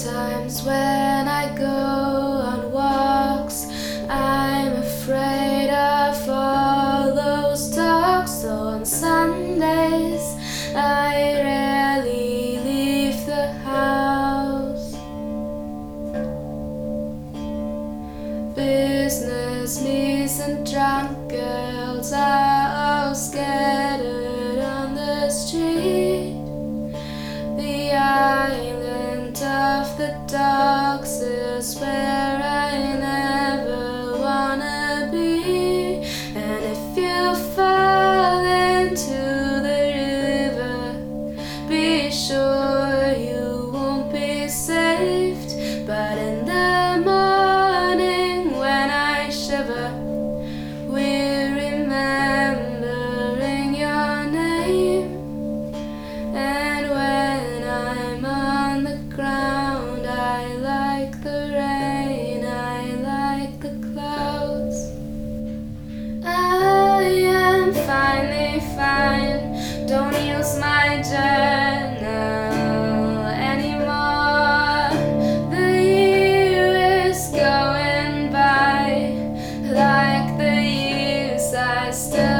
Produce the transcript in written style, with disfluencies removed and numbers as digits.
Sometimes when I go on walks, I'm afraid of all those talks. So on Sundays, I rarely leave the house. Businessmen and drunk girls are all scattered on the street. The island of the dogs is where I never wanna be. And if you fall into the river, be sure you won't be saved. But in the morning when I shiver, we're remembering your name. And when I'm on the ground, I like the rain, I like the clouds. I am finally fine, don't use my journal anymore. The year is going by like the years I still